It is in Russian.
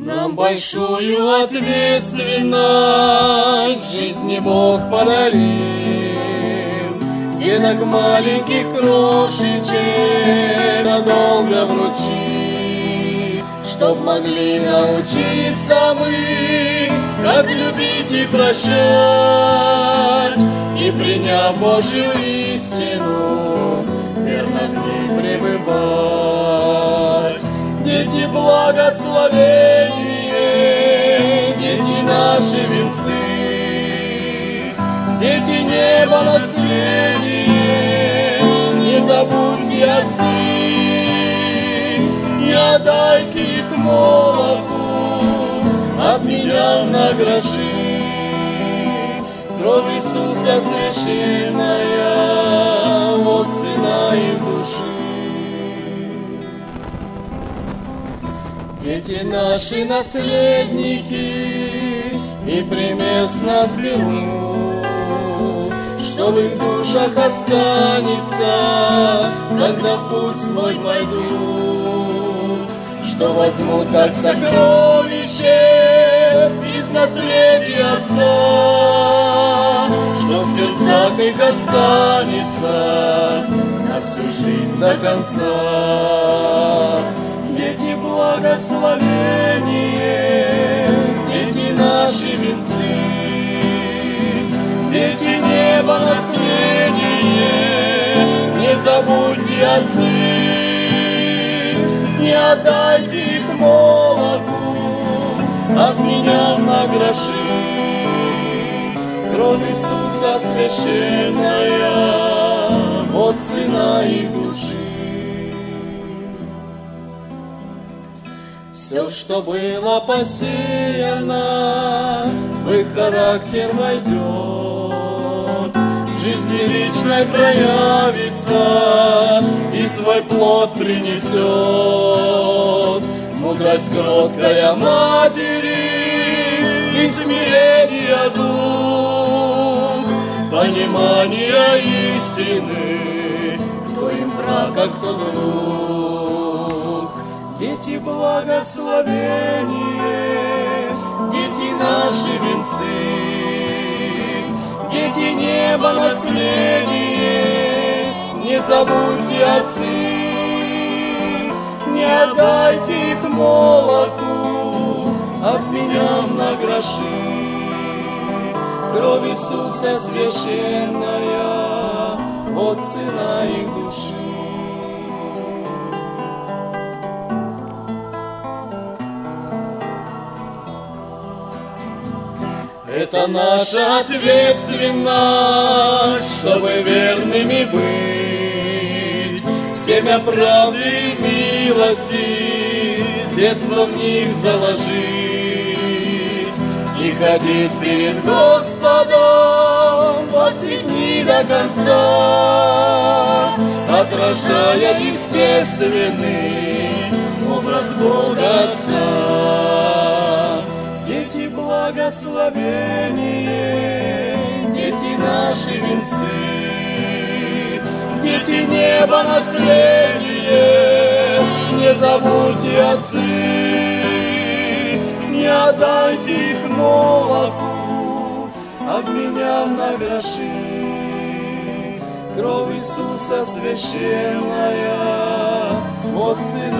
Нам большую ответственность в жизни Бог подарил. Деток маленьких крошечек надолго вручи, чтоб могли научиться мы, как любить и прощать, и, приняв Божью истину, верно в ней пребывать. Дети благословения, дети наши венцы, дети неба наследие, не забудьте, отцы, не отдайте их молоку, обменяв на гроши. Кровь Иисуса священная, вот цена их души. Дети наши наследники и пример с нас берут, что в их душах останется, когда в путь свой пойдут, что возьмут как сокровище из наследия Отца, что в сердцах их останется на всю жизнь до конца. Дети благословения, дети наши венцы, дети неба наследие, не забудьте, отцы, не отдайте их молоку, обменяв на гроши. Кровь Иисуса священная, вот цена их души. Все, что было посеяно, в их характер войдет, в жизни личной проявится и свой плод принесет. Мудрость кроткая матери и смирение дух, понимание истины, кто им враг, а кто друг. Дети благословения, дети наши венцы, дети неба наследие, не забудьте, отцы, не отдайте их молоку, обменяв на гроши. Кровь Иисуса священная, вот цена их души. Это наша ответственность, чтобы верными быть, семя правды и милости с детства в них заложить и ходить перед Господом во все дни до конца, отражая естественный образ Бога Отца. Дети благословения, дети наши венцы, дети неба наследие, не забудьте, отцы, не отдайте их молоку, обменяв на гроши. Кровь Иисуса священная, вот цена